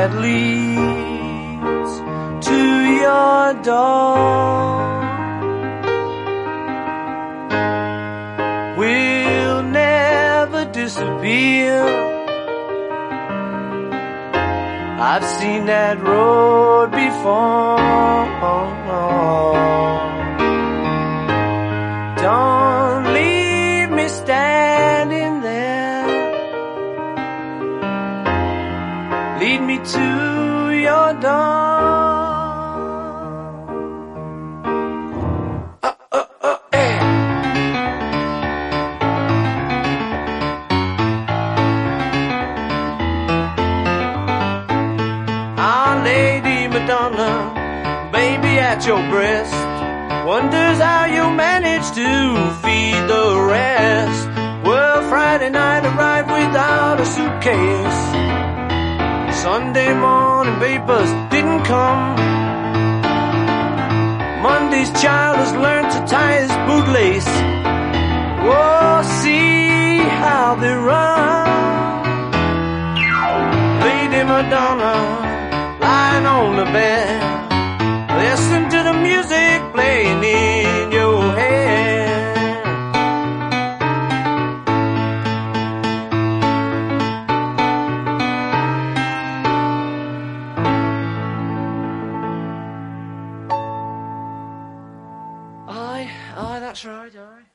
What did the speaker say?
that leads to your door will never disappear. I've seen that road before. Don't leave me standing there. Lead me to your door. Hey. Our Lady Madonna, baby at your breast, wonders how you manage to feed the rest. Well, Friday night arrived without a suitcase. Sunday morning papers didn't come. Monday's child has learned to tie his bootlace. Oh, see how they run. Lady Madonna, lying on the bed, listen to the music playing in your head. Aye, that's right, aye.